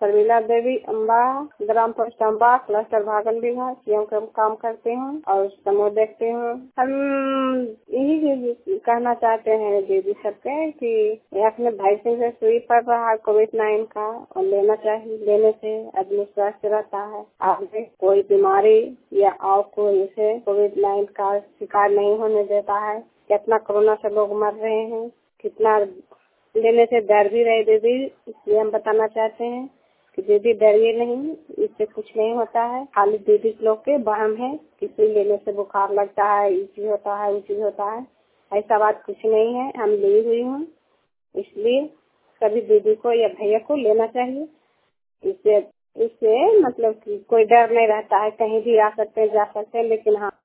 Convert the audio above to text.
शर्मिला देवी, अम्बा, ग्राम post Amba, cluster भागल विभाग, सीएम का काम करते हैं और समूह देखते हैं। हम यही कहना चाहते हैं दीदी सबके कि अपने भाई से सुई पड़ रहा है कोविड-19 का और लेना चाहिए। लेने से आदमी स्वस्थ रहता है। आगे कोई बीमारी या और कोई से कोविड-19 का शिकार नहीं होने देता है। कितना कोरोना से लोग मर रहे हैं, कितना लेने से डर भी रहे दीदी, इसलिए हम बताना चाहते हैं कि दीदी डरिए नहीं, इससे कुछ नहीं होता है। खाली दीदी लोग के वहम है, किसी लेने से बुखार लगता है, ये चीज होता है, वो चीज होता है। ऐसा बात कुछ नहीं है। हम ली हुई हूँ, इसलिए सभी दीदी को या भैया को लेना चाहिए। इससे इससे मतलब कि कोई डर नहीं रहता है, कहीं भी आ सकते हैं, जा सकते हैं। लेकिन हाँ,